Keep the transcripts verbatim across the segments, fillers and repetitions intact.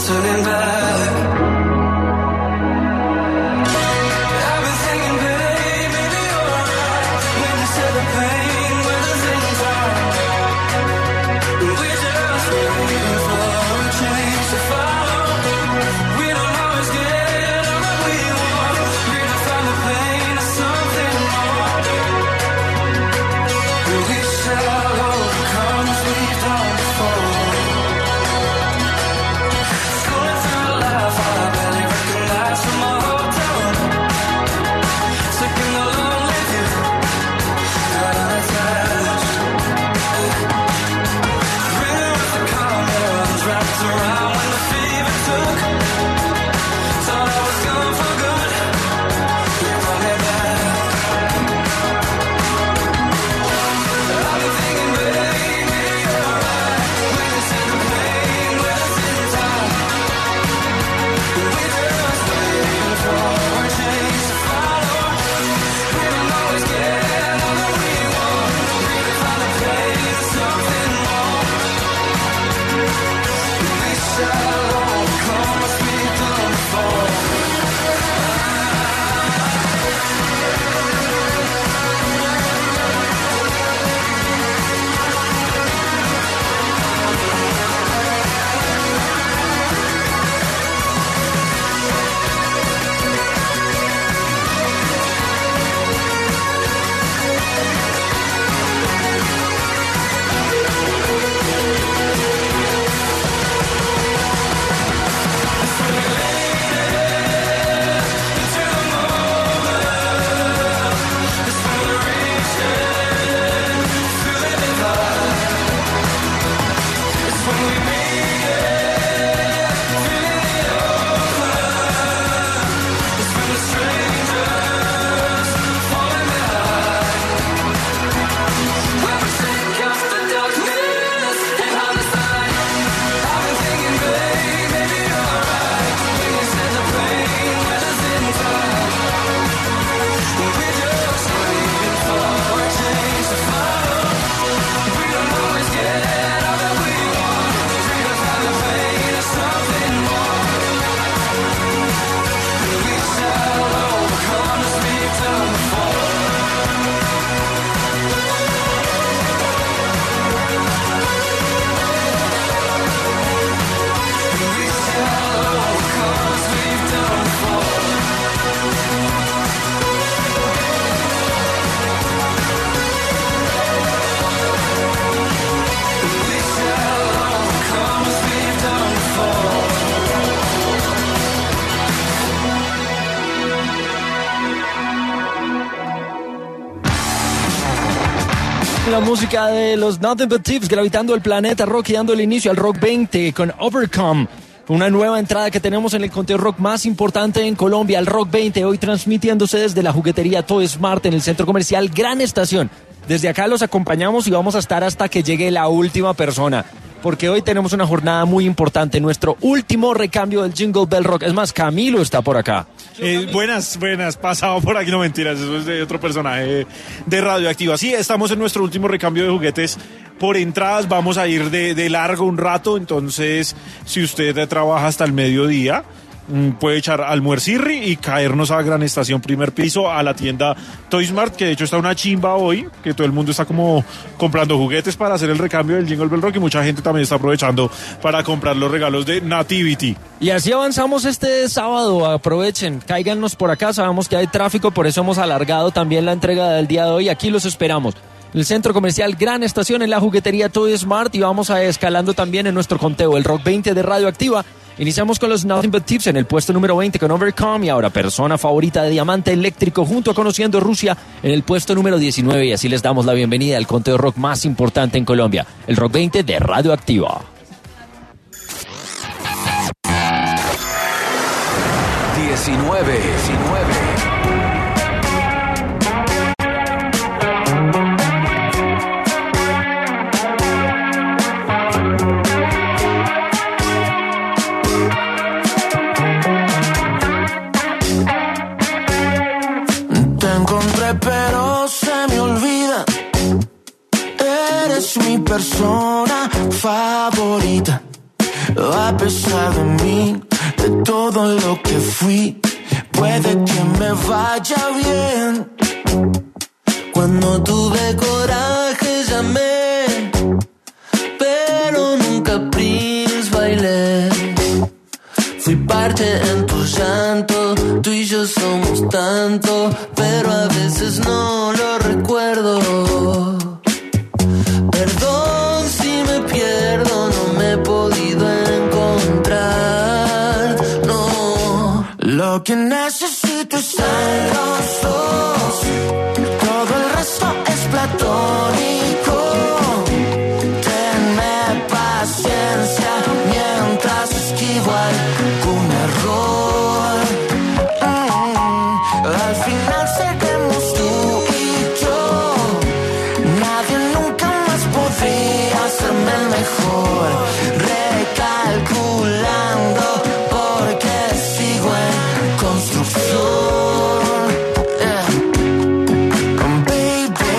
turning back. La música de los Nothing But Thieves gravitando el planeta rock y dando el inicio al Rock veinte con Overcome. Una nueva entrada que tenemos en el conteo rock más importante en Colombia, el Rock veinte, hoy transmitiéndose desde la juguetería Toy Smart en el centro comercial Gran Estación. Desde acá los acompañamos y vamos a estar hasta que llegue la última persona, porque hoy tenemos una jornada muy importante, nuestro último recambio del Jingle Bell Rock. Es más, Camilo está por acá. Eh, buenas, buenas, pasado por aquí, no mentiras, eso es de otro personaje de Radioactiva. Sí, estamos en nuestro último recambio de juguetes por entradas, vamos a ir de, de largo un rato, entonces si usted trabaja hasta el mediodía, puede echar almuercirri y caernos a Gran Estación, primer piso, a la tienda Toy Smart, que de hecho está una chimba hoy, que todo el mundo está como comprando juguetes para hacer el recambio del Jingle Bell Rock y mucha gente también está aprovechando para comprar los regalos de Nativity. Y así avanzamos este sábado, aprovechen, cáiganos por acá, sabemos que hay tráfico, por eso hemos alargado también la entrega del día de hoy, aquí los esperamos. El centro comercial Gran Estación en la juguetería Toy Smart y vamos a escalando también en nuestro conteo, el Rock veinte de Radioactiva. Iniciamos con los Nothing But Thieves en el puesto número veinte con Overcome y ahora Persona Favorita de Diamante Eléctrico junto a Conociendo Rusia en el puesto número diecinueve y así les damos la bienvenida al conteo rock más importante en Colombia, el Rock veinte de Radioactiva. diecinueve, diecinueve. Pero se me olvida, eres mi persona favorita. A pesar de mí, de todo lo que fui, puede que me vaya bien. Cuando tuve coraje llamé, pero nunca Prince bailé. Fui parte en tu llanto, tú y yo somos tanto, pero a veces no lo recuerdo. Perdón si me pierdo, no me he podido encontrar, no. Lo que necesito es en los dos, todo el resto es platónico. Tenme paciencia mientras esquivo algún error. Mm, al final seremos tú y yo. Nadie nunca más podría hacerme el mejor. Recalculando porque sigo en construcción. Yeah. Baby.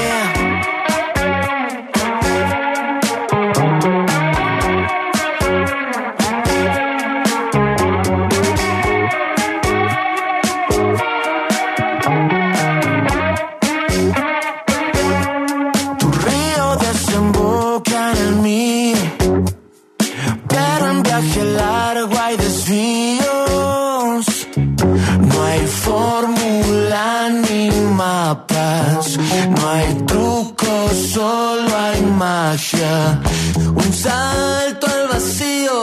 Tu río desemboca en el mío, pero en viaje largo hay desvíos. No hay fórmula ni mapas, no hay trucos, solo hay magia. Un salto al vacío,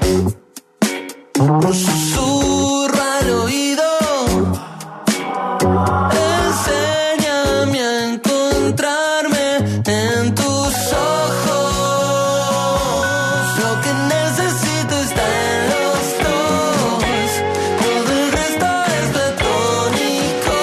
un susurro al oído. Enséñame a encontrarme en tus ojos. Lo que necesito está en los dos, todo el resto es platónico.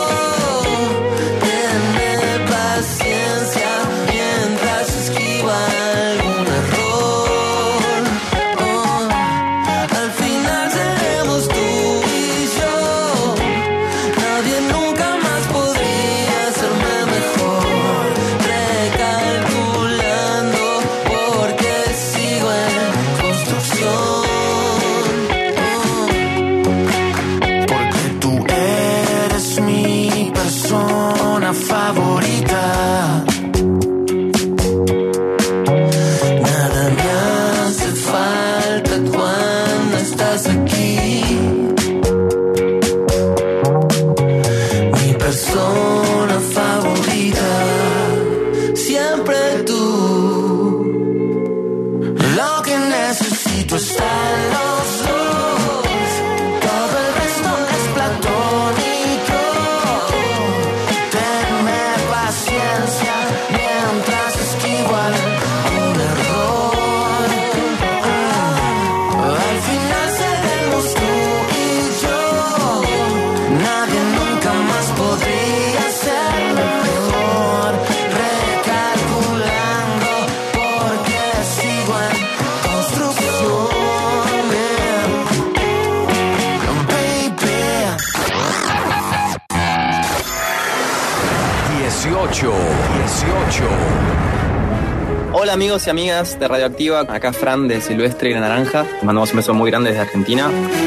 Tenme paciencia mientras esquiva algún error. Oh, al final seremos tú y yo. Nadie nunca más podría hacerme mejor. Recalculando porque sigo en construcción. Oh, porque tú eres mi persona favorita. Nada me hace falta cuando estás aquí. Mi persona favorita, siempre tú. Lo que necesito está en los dos, todo el resto es platónico. Tenme paciencia mientras esquivo algún error. Al final seremos tú y yo. Nadie nunca más podría serlo mejor. Recalculando porque sigo en construcción. Baby. dieciocho, dieciocho. Hola amigos y amigas de Radioactiva, acá Fran de Silvestre y La Naranja. Te mandamos un beso muy grande desde Argentina.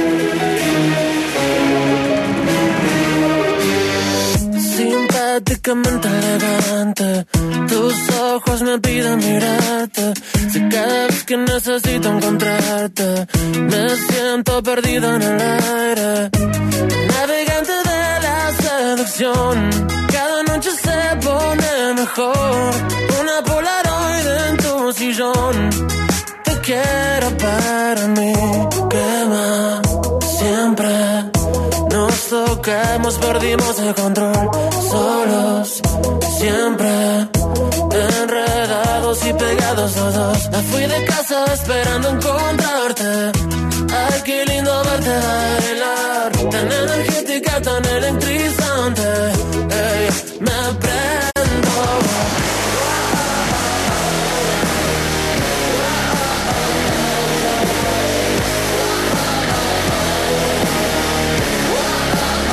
Simpáticamente elegante, tus ojos me piden mirarte. Si cada vez que necesito encontrarte, me siento perdido en el aire. Navegante de la seducción, cada noche se pone mejor. Una Polaroid en tu sillón, te quiero para mí. Quema siempre. Nos tocamos, perdimos el control. Solos, siempre. Enredados y pegados los dos. Me fui de casa esperando encontrarte. Ay, qué lindo verte bailar. Tan energética, tan electrizante. Ey, me prendo.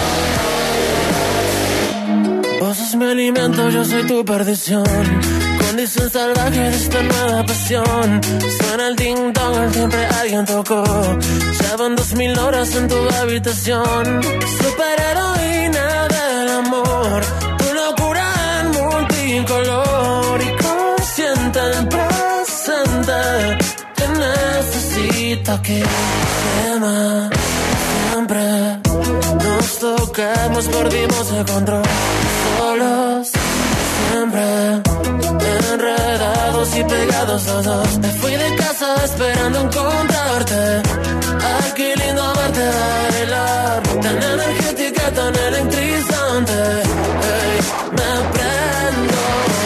Vos sos mi alimento, yo soy tu perdición. Con bendición salvaje de esta nueva pasión. Suena el ding dong, siempre alguien tocó. Ya van dos mil horas en tu habitación. Superheroína del amor, tu locura en multicolor y consciente en presente. Te necesito que quema. Siempre nos tocamos, perdimos el control. Solos, siempre enredados y pegados los dos. Me fui de casa esperando encontrarte. Ay, qué lindo verte bailar, tan energética, tan electrizante. Hey, me prendo.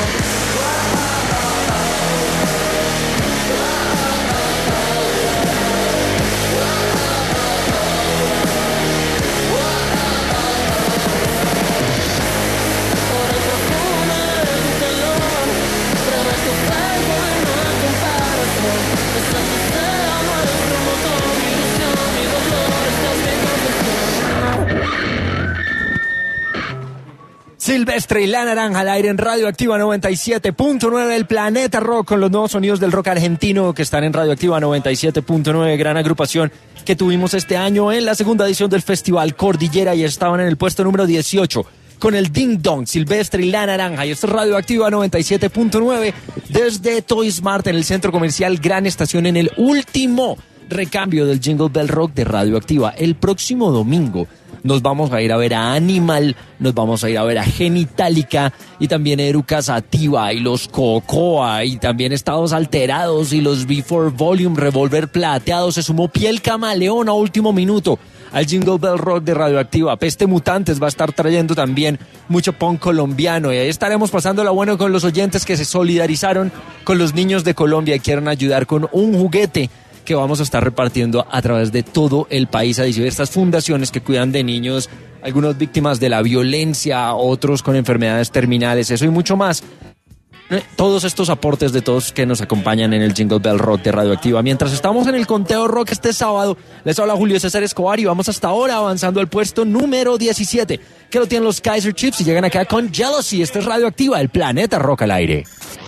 Silvestre y La Naranja al aire en Radioactiva noventa y siete punto nueve, el Planeta Rock, con los nuevos sonidos del rock argentino que están en Radioactiva noventa y siete punto nueve, gran agrupación que tuvimos este año en la segunda edición del Festival Cordillera y estaban en el puesto número dieciocho con el Ding Dong, Silvestre y La Naranja. Y esto es Radioactiva noventa y siete punto nueve desde Toy Smart en el centro comercial Gran Estación, en el último recambio del Jingle Bell Rock de Radioactiva. El próximo domingo nos vamos a ir a ver a Animal, nos vamos a ir a ver a Genitalica y también a Eruca Sativa y los Cocoa y también Estados Alterados y los B cuatro Volume, Revolver Plateado. Se sumó Piel Camaleón a último minuto al Jingle Bell Rock de Radioactiva. Peste Mutantes va a estar trayendo también mucho punk colombiano y ahí estaremos pasándola bueno con los oyentes que se solidarizaron con los niños de Colombia y quieren ayudar con un juguete que vamos a estar repartiendo a través de todo el país a diversas fundaciones que cuidan de niños, algunos víctimas de la violencia, otros con enfermedades terminales, eso y mucho más. Todos estos aportes de todos que nos acompañan en el Jingle Bell Rock de Radioactiva. Mientras estamos en el conteo rock este sábado, les habla Julio César Escobar y vamos hasta ahora avanzando al puesto número diecisiete, que lo tienen los Kaiser Chiefs y llegan acá con Jealousy. Este es Radioactiva, el Planeta Rock al aire.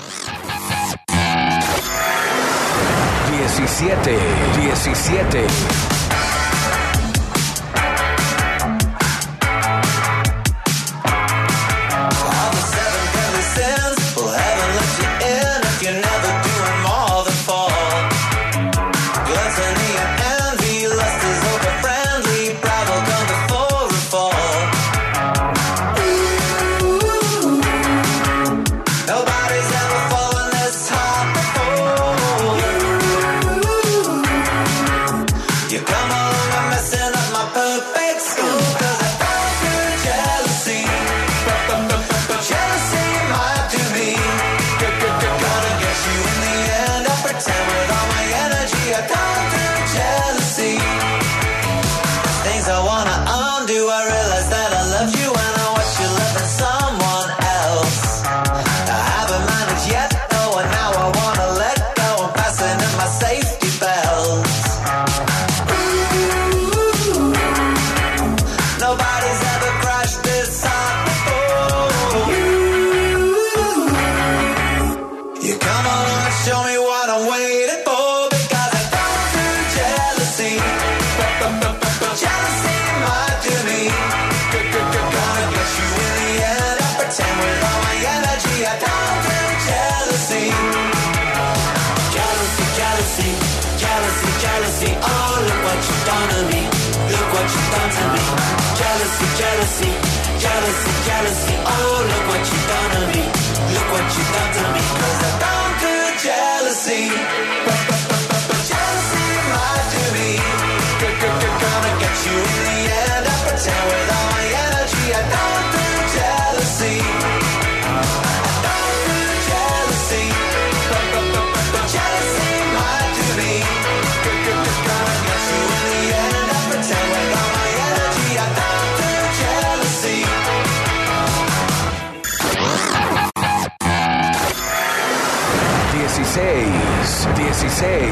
diecisiete, diecisiete. Jealousy, jealousy, jealousy, oh look what you done to me, look what you done to me, cause I conquered jealousy, jealousy might do me, gonna get you in the end, I pretend with all my energy, I conquered jealousy, I conquered jealousy, jealousy might do me, gonna get you in the end, I pretend with all my energy, I conquered jealousy. dieciséis, dieciséis.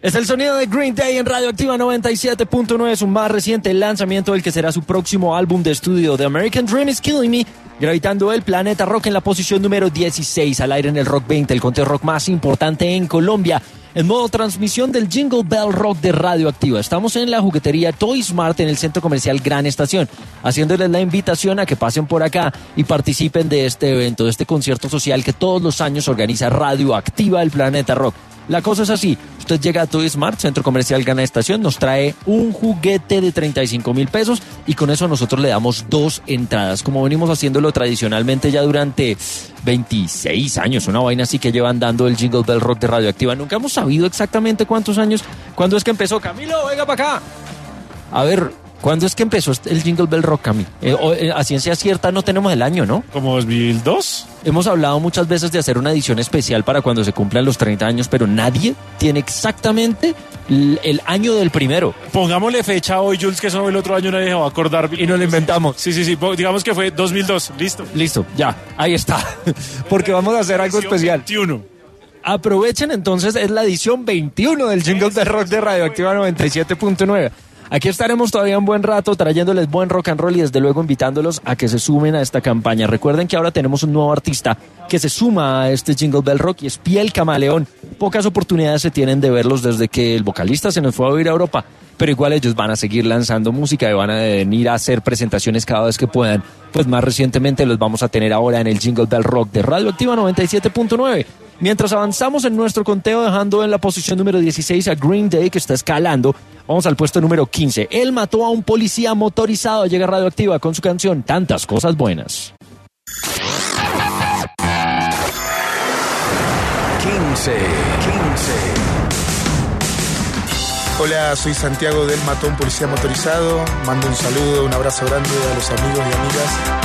Es el sonido de Green Day en Radioactiva noventa y siete punto nueve, su más reciente lanzamiento del que será su próximo álbum de estudio, The American Dream is Killing Me, gravitando el Planeta Rock en la posición número dieciséis, al aire en el Rock veinte, el conteo rock más importante en Colombia, en modo transmisión del Jingle Bell Rock de Radioactiva. Estamos en la juguetería Toys Mart en el Centro Comercial Gran Estación, haciéndoles la invitación a que pasen por acá y participen de este evento, de este concierto social que todos los años organiza Radioactiva, el Planeta Rock. La cosa es así, usted llega a Toys Mart, Centro Comercial Gran Estación, nos trae un juguete de treinta y cinco mil pesos y con eso nosotros le damos dos entradas, como venimos haciéndolo tradicionalmente ya durante veintiséis años, una vaina así que llevan dando el Jingle Bell Rock de Radioactiva. Nunca hemos sabido exactamente cuántos años, cuándo es que empezó. Camilo, venga para acá. A ver, ¿cuándo es que empezó el Jingle Bell Rock, Camilo? Eh, o, eh, a ciencia cierta no tenemos el año, ¿no? ¿Como dos mil dos? Hemos hablado muchas veces de hacer una edición especial para cuando se cumplan los treinta años, pero nadie tiene exactamente el, el año del primero. Pongámosle fecha hoy, Jules, que eso el otro año nadie se va a acordar. Y nos lo inventamos. Sí, sí, sí, digamos que fue dos mil dos, listo. Listo, ya, ahí está. Porque vamos a hacer algo especial. veintiuno. Aprovechen entonces, es la edición veintiuno del Jingle Bell Rock de Radioactiva noventa y siete punto nueve. Aquí estaremos todavía un buen rato trayéndoles buen rock and roll y desde luego invitándolos a que se sumen a esta campaña. Recuerden que ahora tenemos un nuevo artista que se suma a este Jingle Bell Rock y es Piel Camaleón. Pocas oportunidades se tienen de verlos desde que el vocalista se nos fue a vivir a Europa, pero igual ellos van a seguir lanzando música y van a venir a hacer presentaciones cada vez que puedan. Pues más recientemente los vamos a tener ahora en el Jingle Bell Rock de Radioactiva noventa y siete punto nueve. Mientras avanzamos en nuestro conteo, dejando en la posición número dieciséis a Green Day, que está escalando, vamos al puesto número quince. Él mató a un policía motorizado. Llega Radioactiva con su canción Tantas Cosas Buenas. quince, quince. Hola, soy Santiago del Mató a un Policía Motorizado. Mando un saludo, un abrazo grande a los amigos y amigas.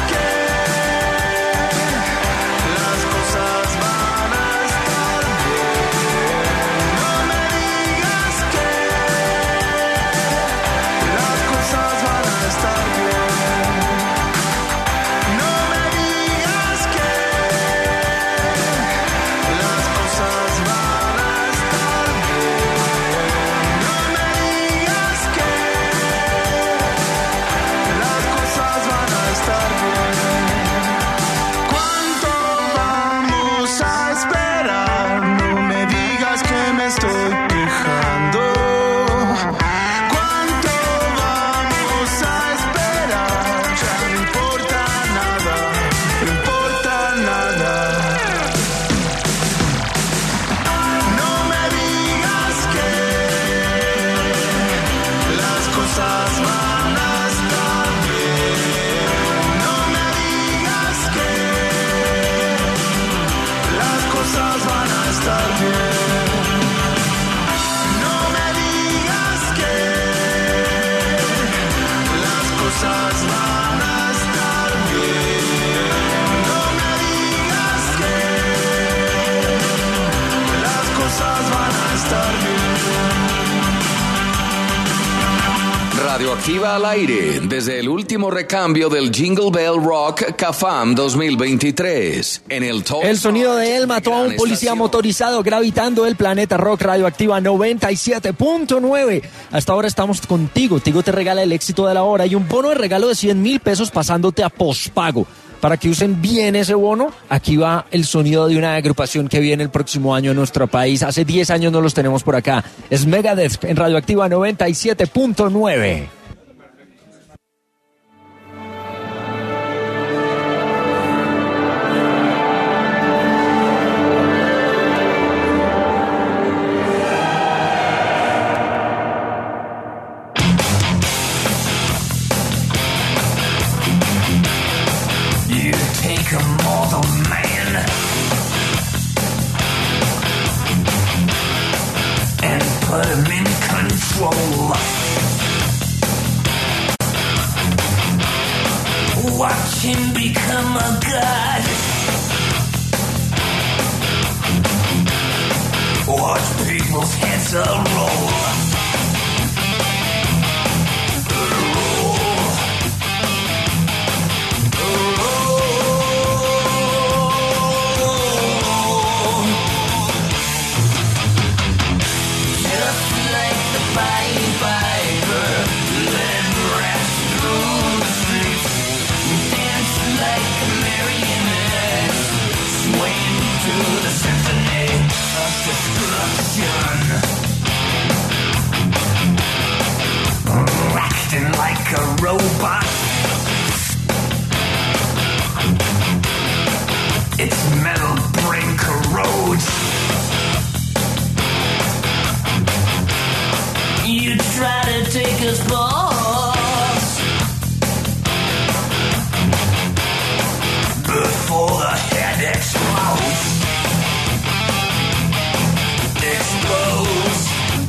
Las cosas van a estar bien. Radioactiva al aire desde el último recambio del Jingle Bell Rock CAFAM dos mil veintitrés. En el, el sonido de él mató a un policía motorizado gravitando el planeta Rock. Radioactiva noventa y siete punto nueve. Hasta ahora estamos contigo. Tigo te regala el éxito de la hora y un bono de regalo de cien mil pesos pasándote a pospago. Para que usen bien ese bono, aquí va el sonido de una agrupación que viene el próximo año en nuestro país. Hace diez años no los tenemos por acá. Es Megadeth en Radioactiva noventa y siete punto nueve. Put him in control. Watch him become a god. Watch people's heads roll. Acting like a robot. Its metal brain corrodes. You try to take us boss before the head explodes. Explodes.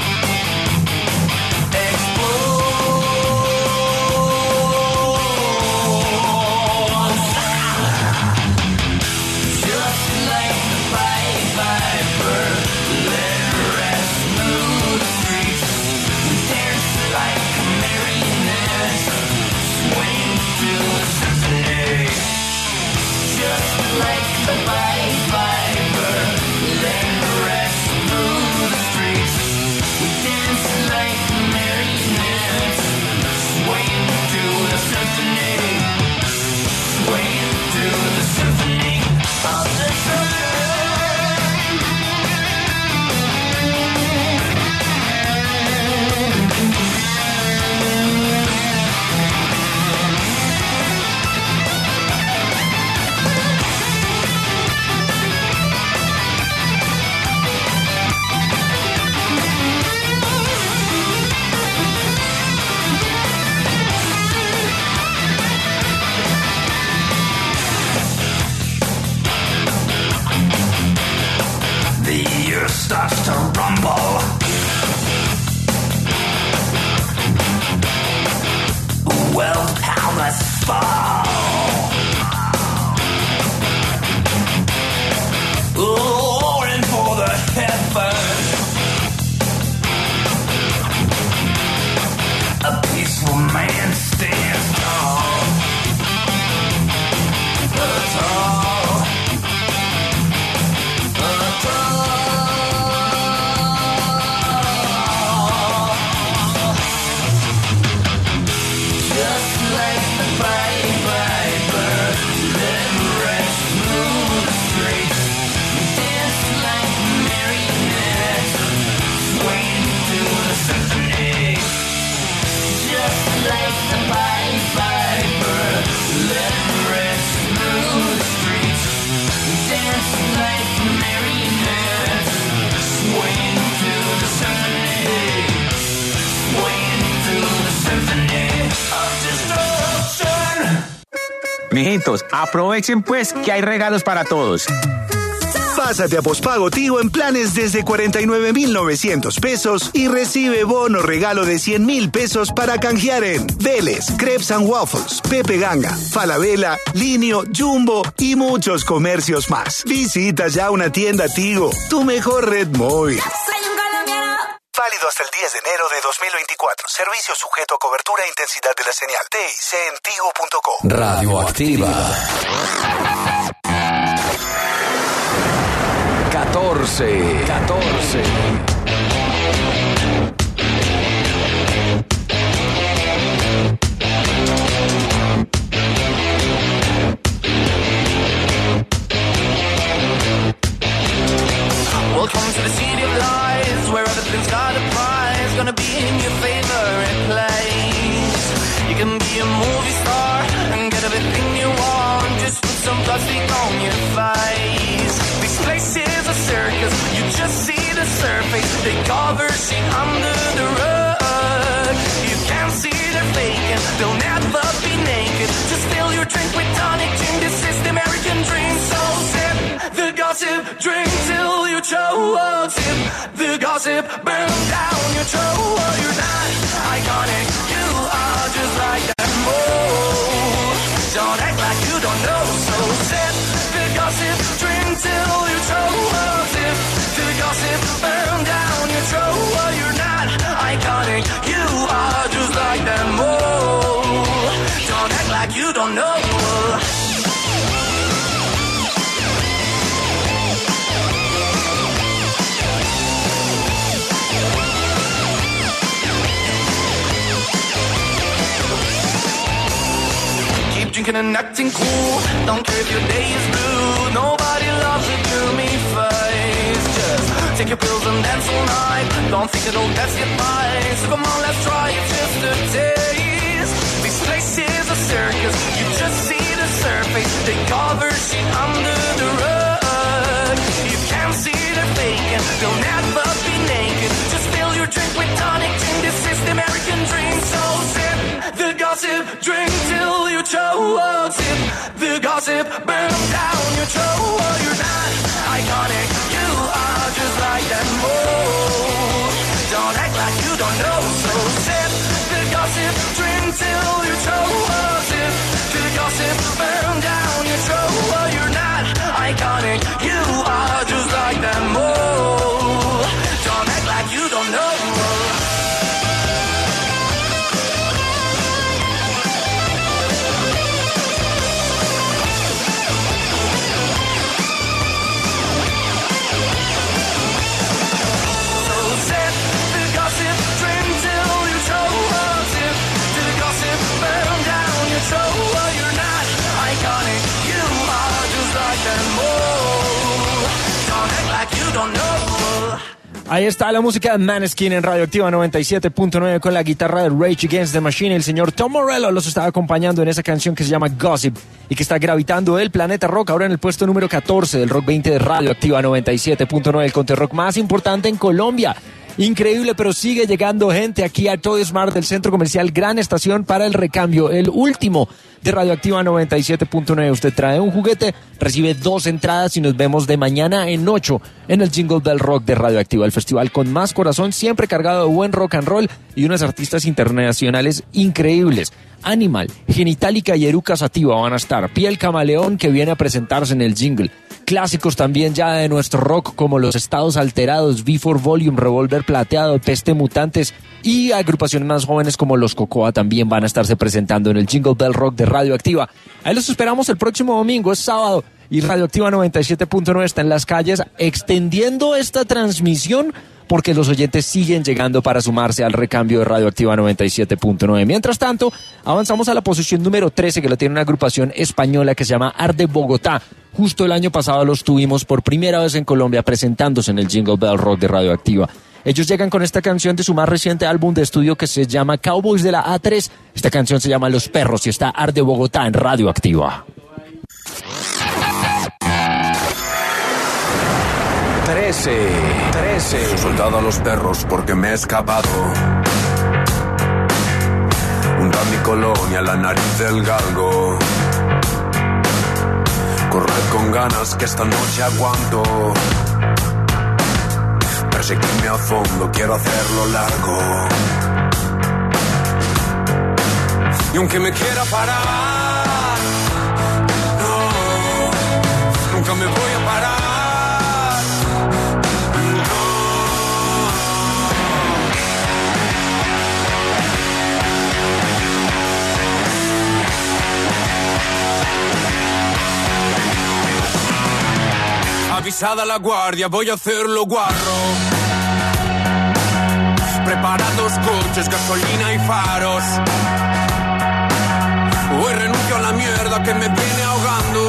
Starts to rumble. World powers fall. Roaring for the heavens. A peaceful man stands tall. Tall. Tall. Mijitos, aprovechen pues que hay regalos para todos. Pásate a pospago Tigo en planes desde cuarenta y nueve mil novecientos pesos y recibe bono regalo de cien mil pesos para canjear en Vélez, Crepes and Waffles, Pepe Ganga, Falabella, Linio, Jumbo y muchos comercios más. Visita ya una tienda Tigo, tu mejor red móvil. Válido hasta el diez de enero de dos mil veinticuatro. Servicio sujeto a cobertura e intensidad de la señal. T I C en tigo punto com. Radioactiva. catorce. catorce. Welcome to the city of lies, where everything's got a prize. Gonna be in your favorite place. You can be a movie star and get everything you want. Just put some plastic on your face. This place is a circus, you just see the surface. They cover shit under the rug. You can't see they're faking, they'll never be naked. Just fill your drink with tonic gin. This is the American dream. So sip the gossip, drink till you choke. Sip the gossip, burn down your throat. You're not iconic, you are just like that mold. Don't act like you don't know. So sip the gossip, drink till you choke. Sip the gossip, burn down your throat. You're not iconic, you are just like that mold. Don't act like you don't know. Drinking and acting cool, don't care if your day is blue. Nobody loves a gloomy face. Just take your pills and dance all night. Don't think it'll best get by. So come on, let's try it just a taste. This place is a circus, you just see the surface. They cover shit under the rug. You can't see they're faking, they'll never be naked. Just fill your drink with tonic gin. This is the American dream. So sip the gossip, drink till you choke. Sip the gossip, burn down your throat. You're not iconic, you are just like that mold. Don't act like you don't know. So sip the gossip, drink till you choke. Sip the gossip, burn down your throat. You're not iconic, you are just like that mold. Don't act like you don't know. Ahí está la música de Maneskin en Radioactiva noventa y siete punto nueve con la guitarra de Rage Against the Machine. El señor Tom Morello los está acompañando en esa canción que se llama Gossip y que está gravitando el Planeta Rock ahora en el puesto número catorce del Rock veinte de Radioactiva noventa y siete punto nueve, el conteo rock más importante en Colombia. Increíble, pero sigue llegando gente aquí a Toy Smart del centro comercial Gran Estación para el recambio, el último de Radioactiva noventa y siete punto nueve. Usted trae un juguete, recibe dos entradas y nos vemos de mañana en ocho en el Jingle Bell Rock de Radioactiva, el festival con más corazón, siempre cargado de buen rock and roll y unos artistas internacionales increíbles. Animal, Genitalica y Eruca Sativa van a estar. Piel Camaleón, que viene a presentarse en el jingle. Clásicos también ya de nuestro rock como Los Estados Alterados, V cuatro Volume, Revolver Plateado, Peste Mutantes y agrupaciones más jóvenes como Los Cocoa también van a estarse presentando en el Jingle Bell Rock de Radioactiva. Ahí los esperamos el próximo domingo, es sábado, y Radioactiva noventa y siete punto nueve está en las calles extendiendo esta transmisión porque los oyentes siguen llegando para sumarse al recambio de Radioactiva noventa y siete punto nueve. Mientras tanto, avanzamos a la posición número trece, que la tiene una agrupación española que se llama Arde Bogotá. Justo el año pasado los tuvimos por primera vez en Colombia presentándose en el Jingle Bell Rock de Radioactiva. Ellos llegan con esta canción de su más reciente álbum de estudio que se llama Cowboys de la A tres. Esta canción se llama Los Perros y está Arde Bogotá en Radioactiva. trece, trece. He soltado a los perros porque me he escapado. Hunda mi colonia, la nariz del galgo. Corred con ganas que esta noche aguanto. Perseguirme a fondo, quiero hacerlo largo. Y aunque me quiera parar, no, nunca me voy a parar. Alzada la guardia, voy a hacerlo guarro. Preparados coches, gasolina y faros. Hoy renuncio a la mierda que me viene ahogando.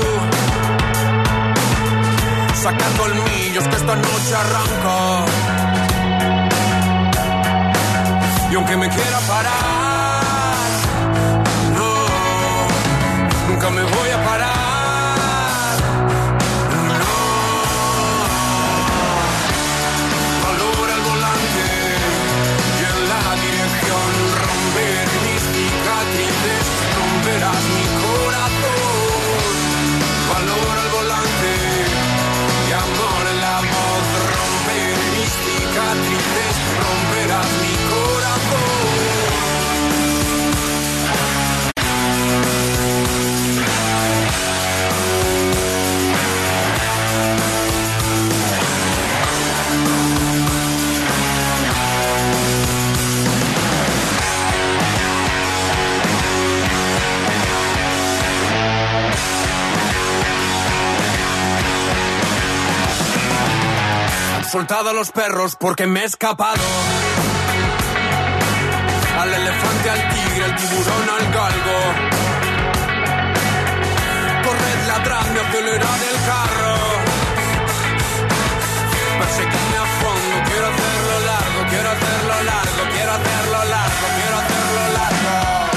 Sacar colmillos que esta noche arranca. Y aunque me quiera parar, no, nunca me voy a parar. Romperás mi corazón, valor al volante y amor en la voz. Romper mis cicatrices, romperás mi corazón. Soltado a los perros porque me he escapado. Al elefante, al tigre, al tiburón, al galgo. Corred, ladradme, acelerad el carro. Perseguidme a fondo, quiero hacerlo largo, quiero hacerlo largo, quiero hacerlo largo, quiero hacerlo largo.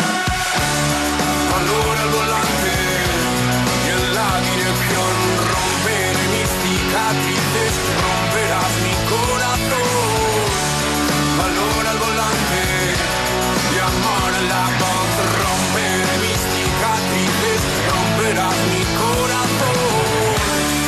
Valor al volante y en la dirección romper mis cicatrices. Romperás mi corazón, valor al volante y amor en la voz. Romper mis cicatrices, romperás mi corazón.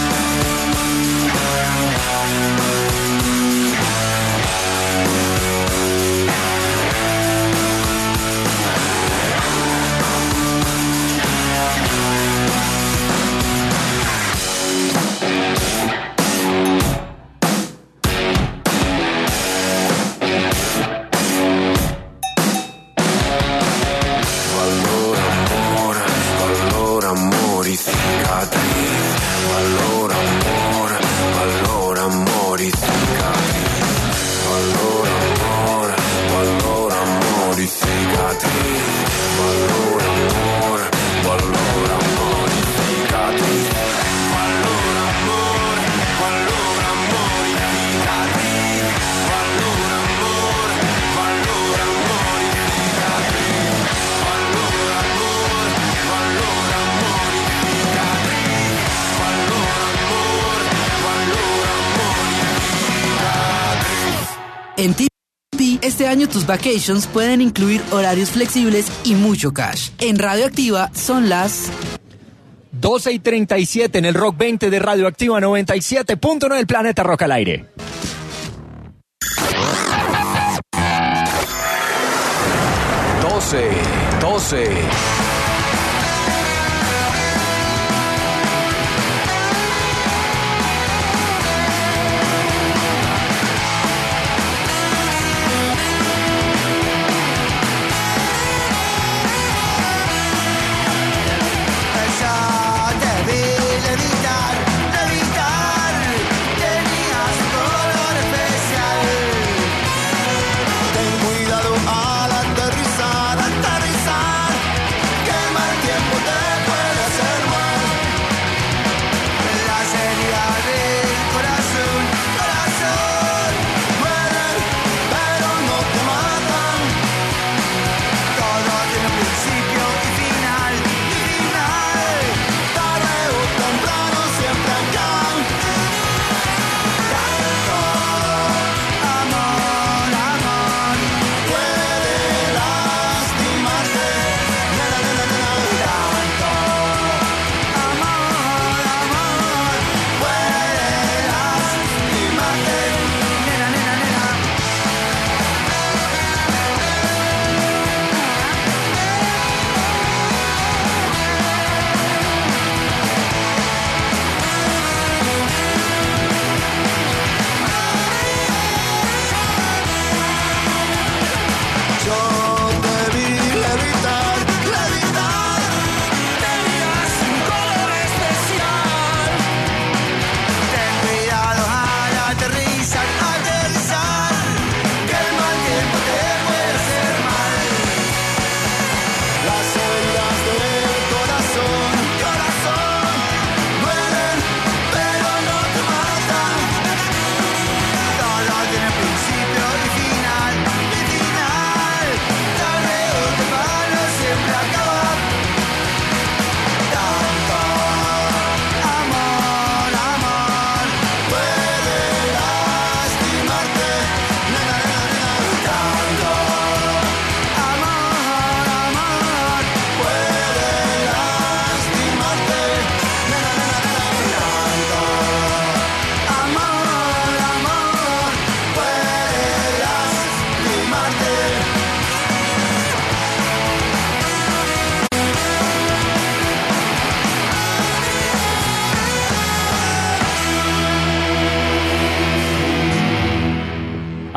Valor, amor, valor, amor y cicatriz. Valor, amor, valor, amor y cicatriz. Valor, amor, valor, amor y cicatriz. Valor, amor, valor, amor y cicatriz. Valor, amor, valor, amor y cicatriz. Valor, amor, valor, amor y cicatriz. En T P, este año tus vacations pueden incluir horarios flexibles y mucho cash. En Radioactiva son las doce y treinta y siete en el Rock veinte de Radioactiva noventa y siete punto nueve, el Planeta Rock al aire. doce, doce. Ten cuidado al aterrizar, aterrizar, que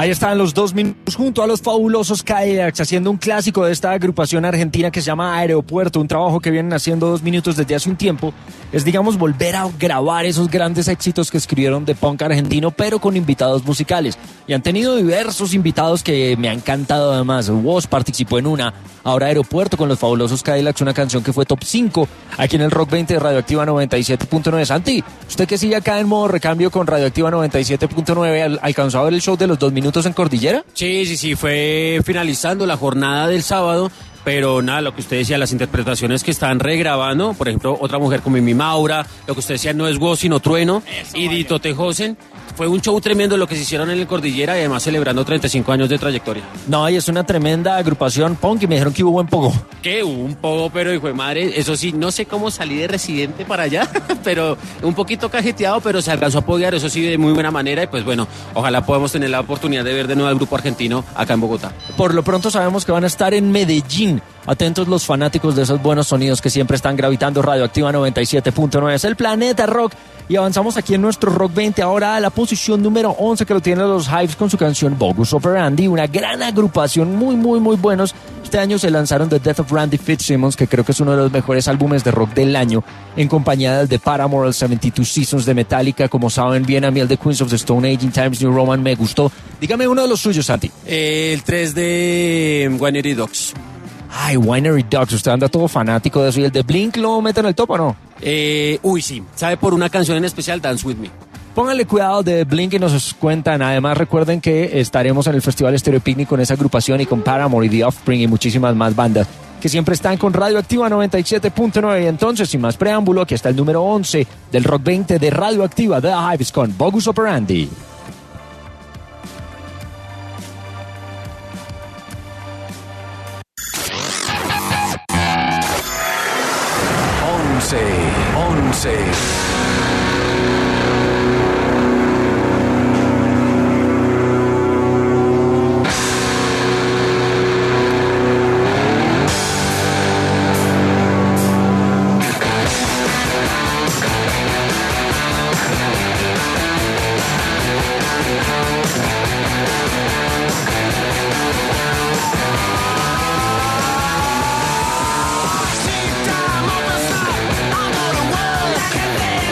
Ahí están los dos minutos junto a los fabulosos Cadillacs haciendo un clásico de esta agrupación argentina que se llama Aeropuerto, un trabajo que vienen haciendo dos minutos desde hace un tiempo. Es, digamos, volver a grabar esos grandes éxitos que escribieron de punk argentino, pero con invitados musicales. Y han tenido diversos invitados que me ha encantado además. Woz participó en una. Ahora Aeropuerto con los fabulosos Cadillacs, una canción que fue top cinco aquí en el Rock veinte de Radioactiva noventa y siete punto nueve. Santi, usted que sigue acá en modo recambio con Radioactiva noventa y siete punto nueve, ¿alcanzó a ver el show de los dos minutos en Cordillera? Sí, sí, sí, fue finalizando la jornada del sábado. Pero nada, lo que usted decía, las interpretaciones que están regrabando, por ejemplo, Otra Mujer como Mimi Maura, lo que usted decía no es Woz sino Trueno, eso, y Dito Tejosen. Fue un show tremendo lo que se hicieron en el Cordillera y además celebrando treinta y cinco años de trayectoria. No, y es una tremenda agrupación punk y me dijeron que hubo buen poco. ¿Qué? Hubo un poco, pero hijo de madre, eso sí, no sé cómo salí de residente para allá, pero un poquito cajeteado, pero se alcanzó a apoyar, eso sí, de muy buena manera y pues bueno, ojalá podamos tener la oportunidad de ver de nuevo al grupo argentino acá en Bogotá. Por lo pronto sabemos que van a estar en Medellín. Atentos los fanáticos de esos buenos sonidos que siempre están gravitando. Radioactiva noventa y siete punto nueve es el Planeta Rock. Y avanzamos aquí en nuestro Rock veinte ahora a la posición número once que lo tienen los Hives con su canción Bogus Operandi, una gran agrupación, muy muy muy buenos. Este año se lanzaron The Death of Randy Fitzsimmons, que creo que es uno de los mejores álbumes de rock del año, en compañía del de Paramore, el setenta y dos Seasons de Metallica. Como saben bien, a mí el de Queens of the Stone Age, In Times New Roman me gustó. Dígame uno de los suyos, Santi. Eh, el tres de Winery Dogs. Ay, Winery Dogs, usted anda todo fanático de eso. ¿Y el de Blink lo mete en el top o no? Eh, uy, sí. ¿Sabe por una canción en especial? Dance With Me. Pónganle cuidado de Blink y nos cuentan. Además, recuerden que estaremos en el Festival Stereo Picnic con esa agrupación y con Paramore y The Offspring y muchísimas más bandas que siempre están con Radioactiva noventa y siete punto nueve. Y entonces, sin más preámbulo, aquí está el número once del Rock veinte de Radioactiva, The Hives con Bogus Operandi. once. Time on my side, I'm on the world.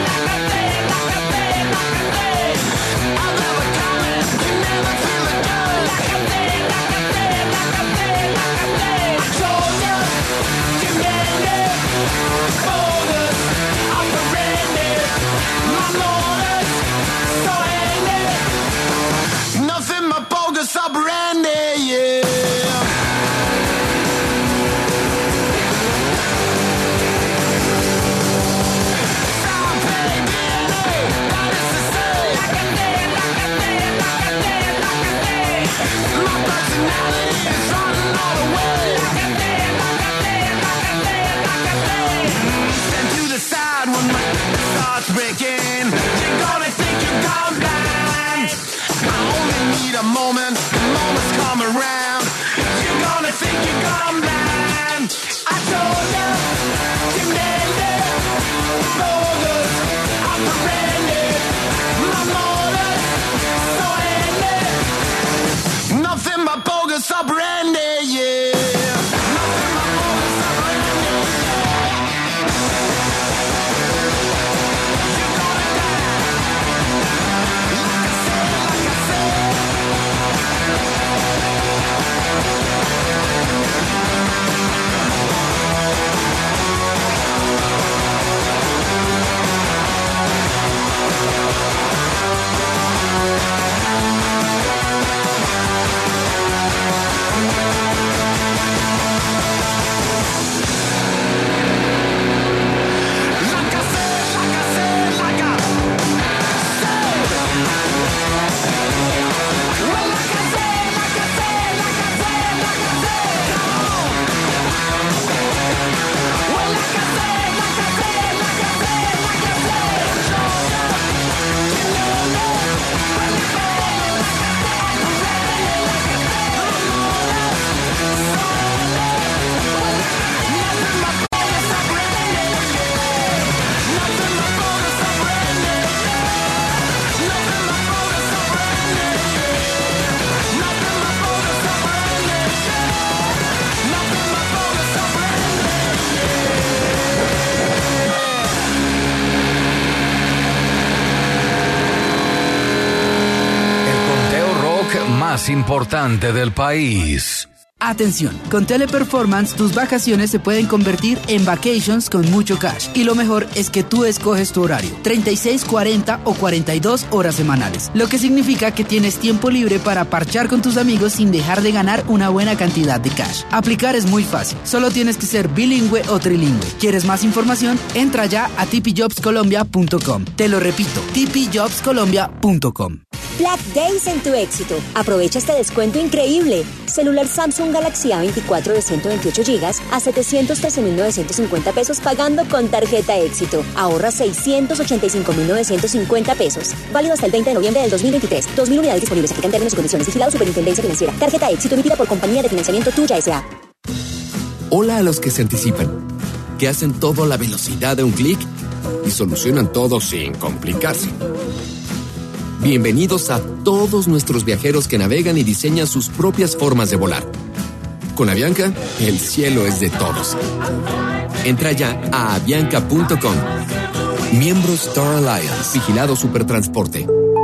más importante del país. Atención, con Teleperformance tus vacaciones se pueden convertir en vacations con mucho cash. Y lo mejor es que tú escoges tu horario, treinta y seis, cuarenta o cuarenta y dos horas semanales. Lo que significa que tienes tiempo libre para parchar con tus amigos sin dejar de ganar una buena cantidad de cash. Aplicar es muy fácil, solo tienes que ser bilingüe o trilingüe. ¿Quieres más información? Entra ya a t p jobs colombia punto com. Te lo repito, t p jobs colombia punto com. Black Days en tu éxito. Aprovecha este descuento increíble. Celular Samsung Galaxy A veinticuatro de ciento veintiocho gigas a setecientos trece mil novecientos cincuenta pesos pagando con tarjeta éxito. Ahorra seiscientos ochenta y cinco mil novecientos cincuenta pesos. Válido hasta el veinte de noviembre del dos mil veintitrés. dos mil unidades disponibles. Aplican términos y condiciones. Vigilado Superintendencia Financiera. Tarjeta éxito emitida por Compañía de Financiamiento Tuya S A. Hola a los que se anticipan, que hacen todo a la velocidad de un clic y solucionan todo sin complicarse. Bienvenidos a todos nuestros viajeros que navegan y diseñan sus propias formas de volar. Con Avianca, el cielo es de todos. Entra ya a avianca punto com. Miembro Star Alliance. Vigilado Supertransporte.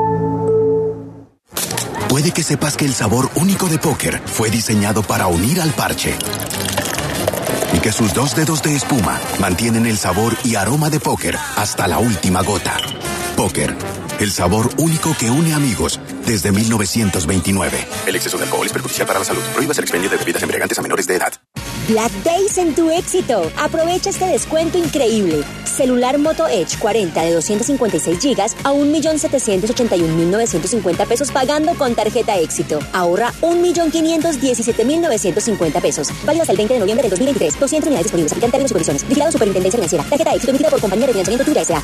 Puede que sepas que el sabor único de Póker fue diseñado para unir al parche. Y que sus dos dedos de espuma mantienen el sabor y aroma de Póker hasta la última gota. Póker. El sabor único que une amigos desde mil novecientos veintinueve. El exceso de alcohol es perjudicial para la salud. Prohíbas el expendio de bebidas embriagantes a menores de edad. Black Days en tu éxito. Aprovecha este descuento increíble. Celular Moto Edge cuarenta de doscientos cincuenta y seis gigas a un millón setecientos ochenta y un mil novecientos cincuenta pesos pagando con tarjeta éxito. Ahorra un millón quinientos diecisiete mil novecientos cincuenta pesos. Válido hasta el veinte de noviembre del dos mil veintitrés. doscientas unidades disponibles. Aplican términos y condiciones. Vigilado Superintendencia Financiera. Tarjeta éxito emitida por Compañía de Financiamiento Tuya S A.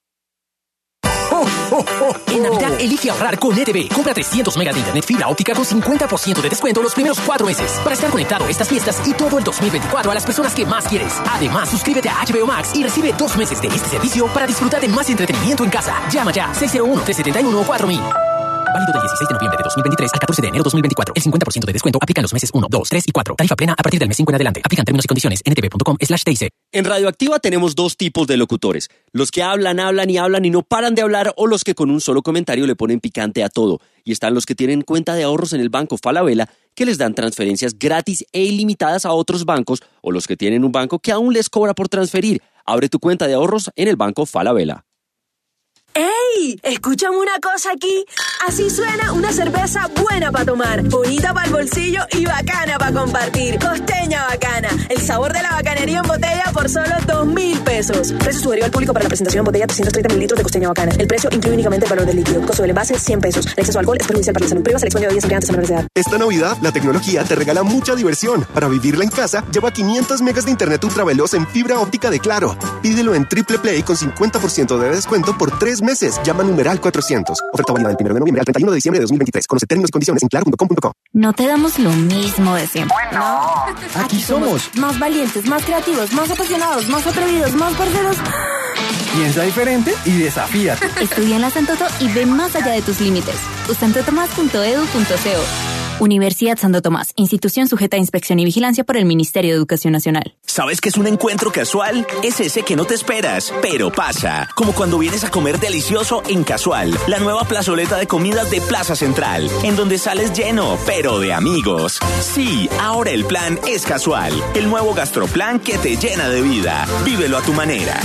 Oh, oh. En Navidad elige ahorrar con E T V. Compra trescientos megas de internet fibra óptica con cincuenta por ciento de descuento los primeros cuatro meses para estar conectado estas fiestas y todo el dos mil veinticuatro a las personas que más quieres. Además, suscríbete a H B O Max y recibe dos meses de este servicio para disfrutar de más entretenimiento en casa. Llama ya seis cero uno, tres siete uno, cuatro mil. Válido del dieciséis de noviembre de dos mil veintitrés al catorce de enero de dos mil veinticuatro. El cincuenta por ciento de descuento aplica en los meses uno, dos, tres y cuatro. Tarifa plena a partir del mes cinco en adelante. Aplican términos y condiciones en ntv punto com slash T I C. En Radioactiva tenemos dos tipos de locutores. Los que hablan, hablan y hablan y no paran de hablar, o los que con un solo comentario le ponen picante a todo. Y están los que tienen cuenta de ahorros en el Banco Falabella, que les dan transferencias gratis e ilimitadas a otros bancos, o los que tienen un banco que aún les cobra por transferir. Abre tu cuenta de ahorros en el Banco Falabella. ¡Ey! Escúchame una cosa aquí. Así suena una cerveza buena para tomar, bonita para el bolsillo y bacana para compartir. Costeña Bacana, el sabor de la bacanería en botella por solo dos mil pesos. Precio sugerido al público para la presentación en botella trescientos treinta mililitros de Costeña Bacana. El precio incluye únicamente el valor del líquido. Costo del envase cien pesos. El exceso de alcohol es perjudicial para la salud. Prohíba selección de bebidas embriagantes a menores de edad. Esta Navidad, la tecnología te regala mucha diversión. Para vivirla en casa, lleva quinientos megas de internet ultraveloz en fibra óptica de Claro. Pídelo en Triple Play con cincuenta por ciento de descuento por tres meses. Llama numeral cuatrocientos. Oferta válida del primero de noviembre al treinta y uno de diciembre de dos mil veintitrés. Conoce términos y condiciones en claro punto com punto co. No te damos lo mismo de siempre. Bueno, ¿no? Aquí somos más valientes, más creativos, más apasionados, más atrevidos, más parceros. Piensa diferente y desafíate. Estudia en la Santo Tomás y ve más allá de tus límites. u santo tomás punto e d u punto co. Universidad Santo Tomás, institución sujeta a inspección y vigilancia por el Ministerio de Educación Nacional. ¿Sabes qué es un encuentro casual? Es ese que no te esperas, pero pasa. Como cuando vienes a comer delicioso en Casual, la nueva plazoleta de comidas de Plaza Central, en donde sales lleno, pero de amigos. Sí, ahora el plan es Casual, el nuevo gastroplan que te llena de vida. Vívelo a tu manera.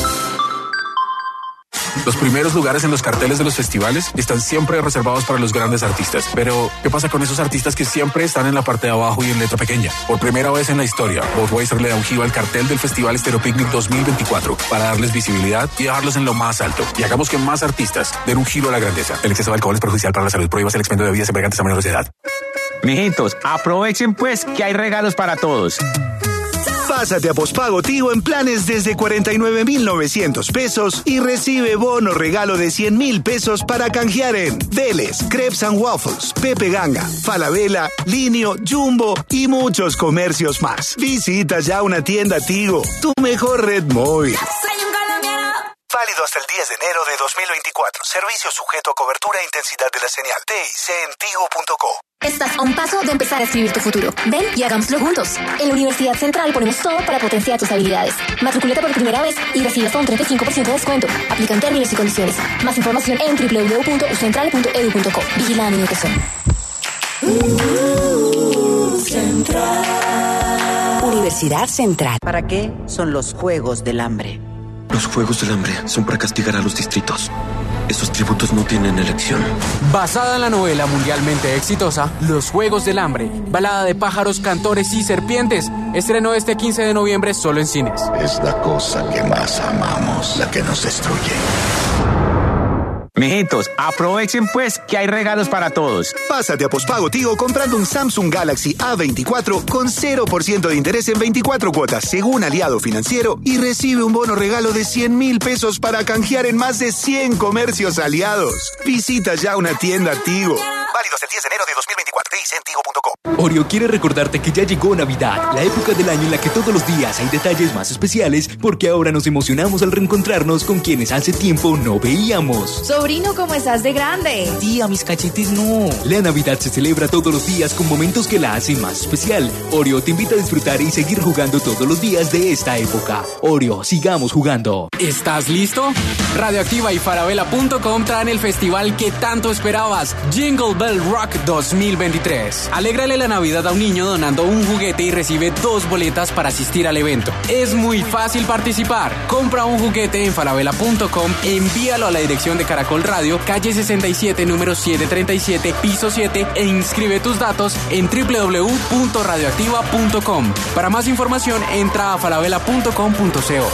Los primeros lugares en los carteles de los festivales están siempre reservados para los grandes artistas. Pero, ¿qué pasa con esos artistas que siempre están en la parte de abajo y en letra pequeña? Por primera vez en la historia, Budweiser le da un giro al cartel del Festival Estéreo Picnic dos mil veinticuatro para darles visibilidad y dejarlos en lo más alto. Y hagamos que más artistas den un giro a la grandeza. El exceso de alcohol es perjudicial para la salud. Prohíbas el expendio de bebidas embriagantes a menores de edad. Mijitos, aprovechen pues que hay regalos para todos. Pásate a Pospago Tigo en planes desde cuarenta y nueve mil novecientos pesos y recibe bono regalo de cien mil pesos para canjear en Vélez, Crepes and Waffles, Pepe Ganga, Falabella, Linio, Jumbo y muchos comercios más. Visita ya una tienda Tigo, tu mejor red móvil. Válido hasta el diez de enero de dos mil veinticuatro. Servicio sujeto a cobertura e intensidad de la señal. T I C en tigo punto co. Estás a un paso de empezar a escribir tu futuro. Ven y hagámoslo juntos. En la Universidad Central ponemos todo para potenciar tus habilidades. Matricúlate por primera vez y recibe hasta un treinta y cinco por ciento de descuento. Aplican términos y condiciones. Más información en doble u doble u doble u punto u central punto e d u punto co. Vigilada en educación. Central. Universidad Central. ¿Para qué son los Juegos del Hambre? Los Juegos del Hambre son para castigar a los distritos. Esos tributos no tienen elección. Basada en la novela mundialmente exitosa Los Juegos del Hambre, balada de pájaros, cantores y serpientes, estrenó este quince de noviembre solo en cines. Es la cosa que más amamos, la que nos destruye. Mijitos, aprovechen pues que hay regalos para todos. Pásate a Pospago Tigo comprando un Samsung Galaxy A veinticuatro con cero por ciento de interés en veinticuatro cuotas según Aliado Financiero y recibe un bono regalo de cien mil pesos para canjear en más de cien comercios aliados. Visita ya una tienda Tigo. Válido hasta el diez de enero de dos mil veinticuatro. Dice en tigo punto com. Oreo quiere recordarte que ya llegó Navidad, la época del año en la que todos los días hay detalles más especiales porque ahora nos emocionamos al reencontrarnos con quienes hace tiempo no veíamos. Sobrino, ¿cómo estás de grande? Tía, mis cachetes no. La Navidad se celebra todos los días con momentos que la hacen más especial. Oreo te invita a disfrutar y seguir jugando todos los días de esta época. Oreo, sigamos jugando. ¿Estás listo? Radioactiva y Falabella punto com traen el festival que tanto esperabas, Jingle Bell Rock dos mil veintitrés. Alégrale la Navidad a un niño donando un juguete y recibe dos boletas para asistir al evento. Es muy fácil participar. Compra un juguete en Falabella punto com, envíalo a la dirección de Caracol Radio, calle sesenta y siete, número setecientos treinta y siete, piso siete, e inscribe tus datos en doble u doble u doble u punto radioactiva punto com. Para más información, entra a falabella punto com punto co.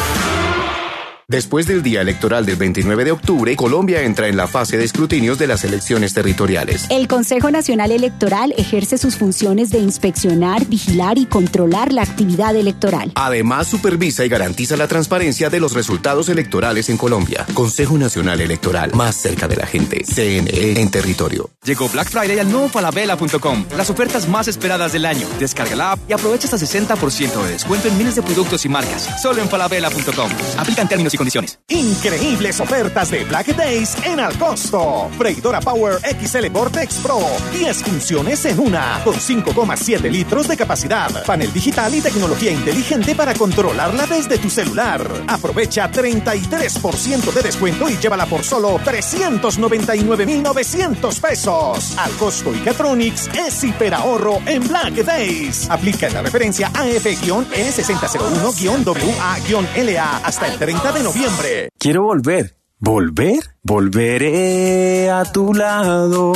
Después del día electoral del veintinueve de octubre, Colombia entra en la fase de escrutinios de las elecciones territoriales. El Consejo Nacional Electoral ejerce sus funciones de inspeccionar, vigilar y controlar la actividad electoral. Además, supervisa y garantiza la transparencia de los resultados electorales en Colombia. Consejo Nacional Electoral, más cerca de la gente. C N E en territorio. Llegó Black Friday al nuevo falabella punto com. Las ofertas más esperadas del año. Descarga la app y aprovecha hasta sesenta por ciento de descuento en miles de productos y marcas. Solo en falabella punto com. Aplican términos y condiciones. Increíbles ofertas de Black Days en Alcosto. Freidora Power X L Vortex Pro. diez funciones en una. Con cinco coma siete litros de capacidad. Panel digital y tecnología inteligente para controlarla desde tu celular. Aprovecha treinta y tres por ciento de descuento y llévala por solo trescientos noventa y nueve mil novecientos pesos. Alcosto y Catronics es hiperahorro en Black Days. Aplica en la referencia A F E seis cero cero uno W A L A hasta el treinta de noviembre. Quiero volver. ¿Volver? Volveré a tu lado.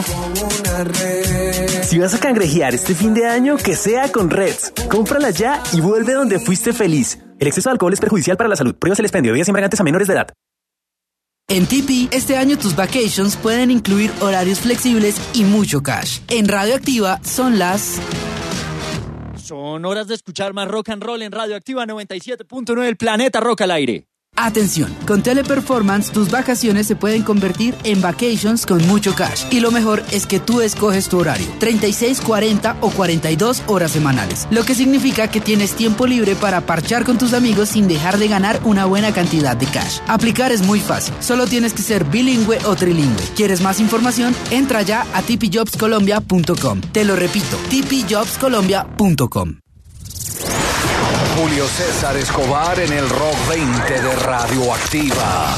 Si vas a cangrejear este fin de año, que sea con Reds. Cómprala ya y vuelve donde fuiste feliz. El exceso de alcohol es perjudicial para la salud. Prohíbas el expendio de bebidas embriagantes a menores de edad. En Tipi, este año tus vacations pueden incluir horarios flexibles y mucho cash. En Radioactiva son las... Son horas de escuchar más rock and roll en Radioactiva noventa y siete punto nueve, el planeta rock al aire. Atención, con Teleperformance tus vacaciones se pueden convertir en vacations con mucho cash. Y lo mejor es que tú escoges tu horario, treinta y seis, cuarenta o cuarenta y dos horas semanales. Lo que significa que tienes tiempo libre para parchar con tus amigos sin dejar de ganar una buena cantidad de cash. Aplicar es muy fácil, solo tienes que ser bilingüe o trilingüe. ¿Quieres más información? Entra ya a tipi jobs colombia punto com. Te lo repito, tipi jobs colombia punto com. Julio César Escobar en el Rock veinte de Radioactiva.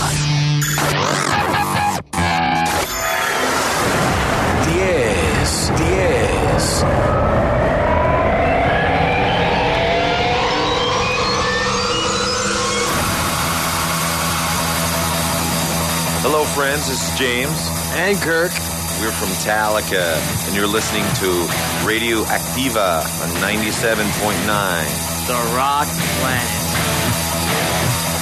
diez, diez. Hello, friends. This is James and Kirk. We're from Metallica, and you're listening to Radioactiva on ninety-seven point nine. The Rock Planet.